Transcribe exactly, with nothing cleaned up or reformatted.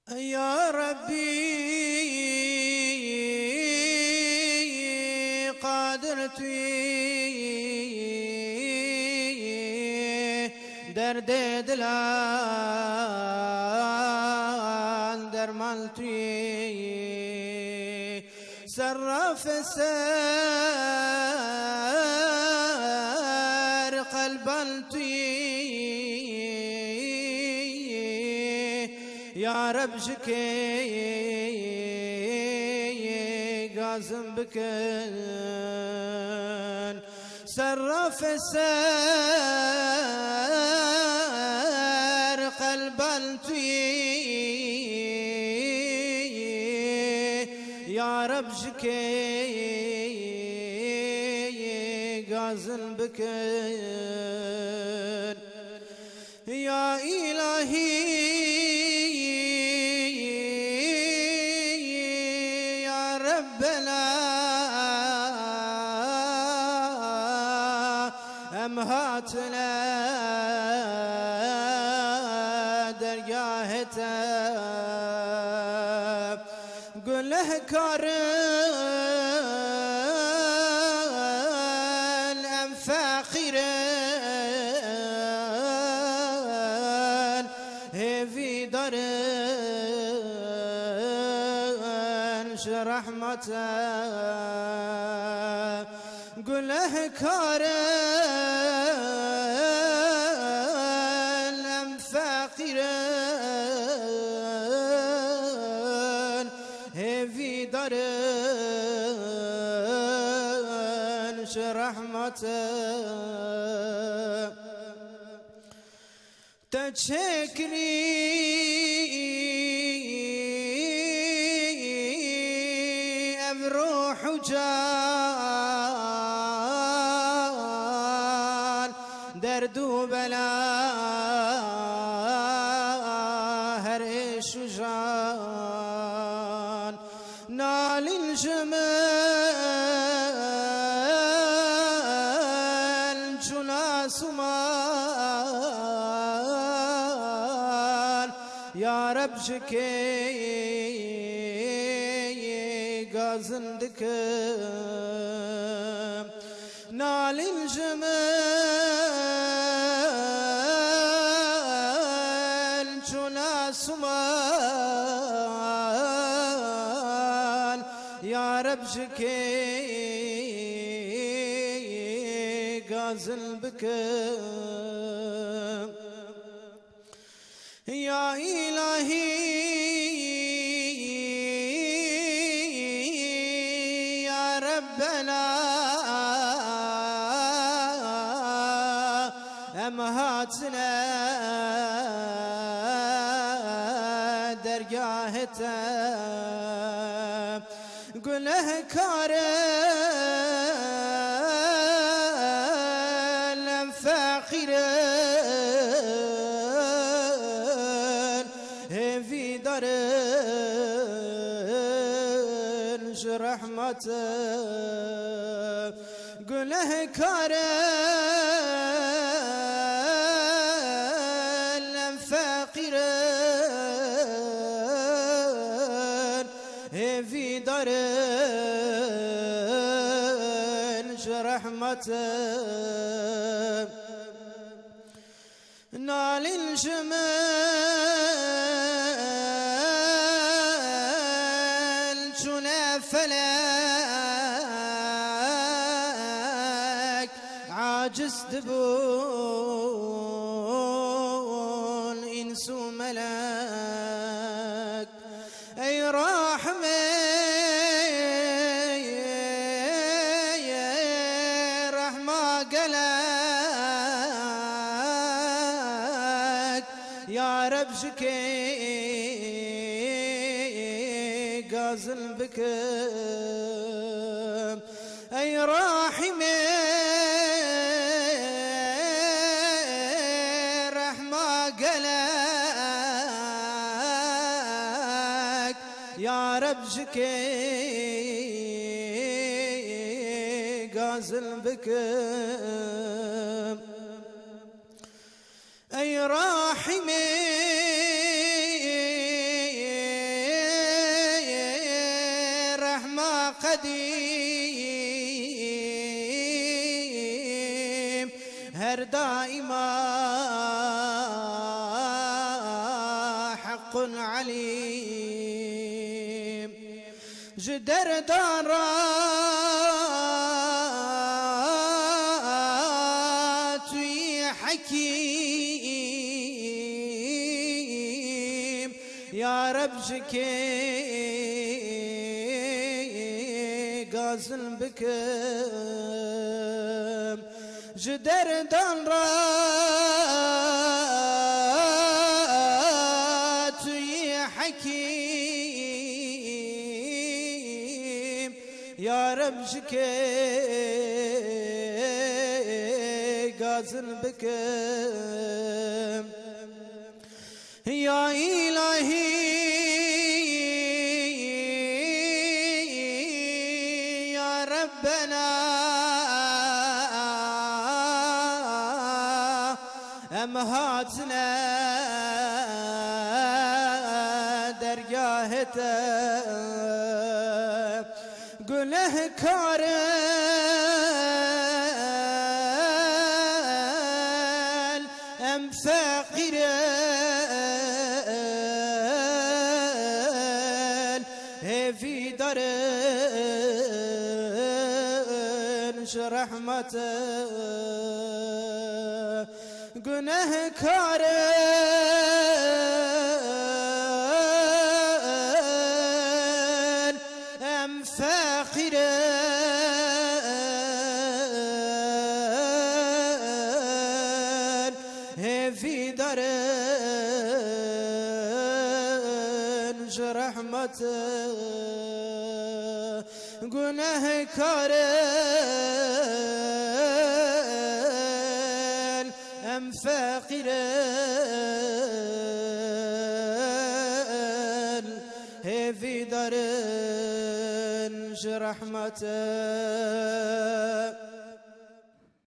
يا ربي قادرتي درد دلان درمالتي صرف السر قلبالتي يا رب شكي قاسم بكن صرف السر قلبالتي يا رب شكي قاسم بكن يا إلهي أمهاتنا درجاهته قل له كارن أم فاقرن في درن رحمته قل له كارن أم فاقرن في درن رحمته تشكري بروح وجان درد وبلا هرش وجان نال الجمال جنا سمان يا رب شكي قازندك نال الجمال جنا سمان يا رب شكي قازل بك يا إلهي ربنا أمهاتنا درجاهته قل له كارن فاقرن في درن رحمته قل له كارن فاقرن في درن رحمته نال الجمال جنا فلك عاجز دبون إنس وملك أي رحمة رحمة قلك يا رب شكي قازل بك أي راحمة رحمة قلك يا رب شكي قازل بك أي راحمة هر دائما حق عليم جدر دارات حكيم يا رب شكي قاسم بكم جدر دارات حكيم يا رب شكي قاسم بكم يا إلهي يا ربنا أمهاتنا درجاهته قله كارل أم فقيرل في درن رحمته قله كارل أم فقيرل في درن رحمته قله كارل أم فقيرل في درن رحمته